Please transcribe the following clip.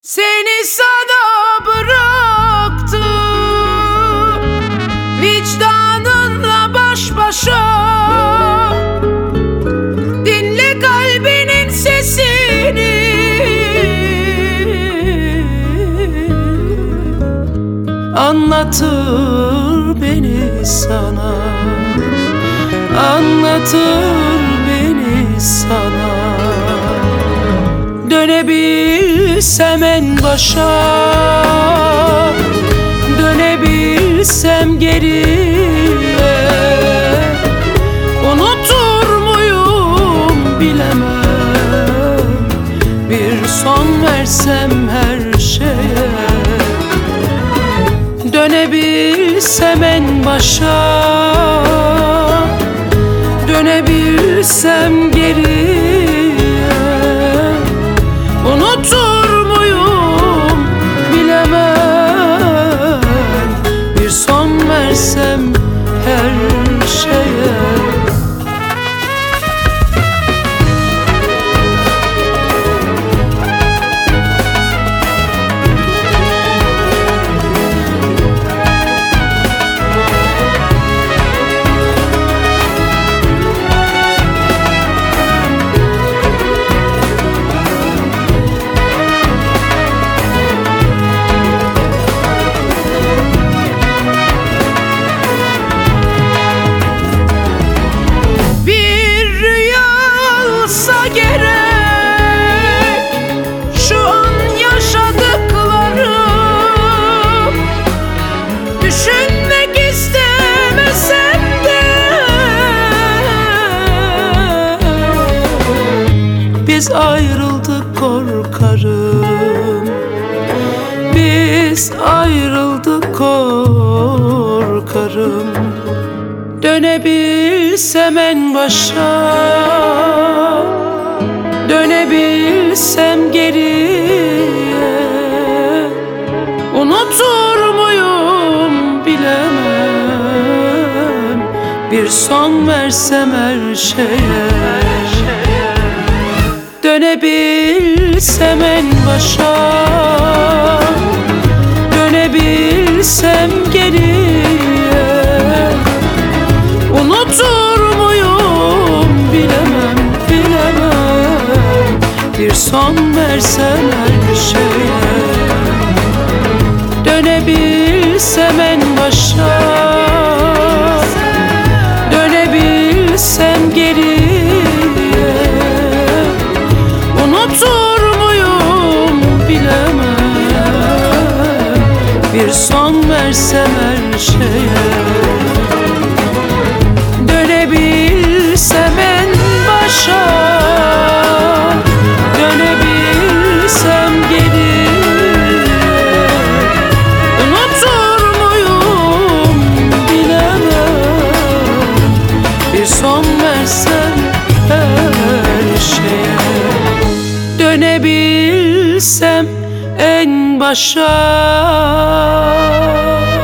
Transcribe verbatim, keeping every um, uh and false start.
Seni sana bıraktım, vicdanınla baş başa. Dinle kalbinin sesini, anlatır beni sana, anlatır beni sana. Dönebilsem en başa, dönebilsem geriye, unutur muyum bilemem. Bir son versem her şeye, dönebilsem en başa, dönebilsem geriye, unutur muyum bilemem. Bir son versem her şeye. Biz ayrıldık korkarım, biz ayrıldık korkarım. Dönebilsem en başa, dönebilsem geriye, unutur muyum bilemem. Bir son versem her şeye, dönebilsem en başa, dönebilsem geriye, unutur muyum bilemem, bilemem. Bir son versem her şeye, dönebilsem en başa, dönebilsem geriye, unutur muyum bilemem. Bir son versem her şeye, dönebilsem en başa, dönebilsem geriye, unutur muyum bilemem. Bir son versem her şeye, dönebilsem en başa.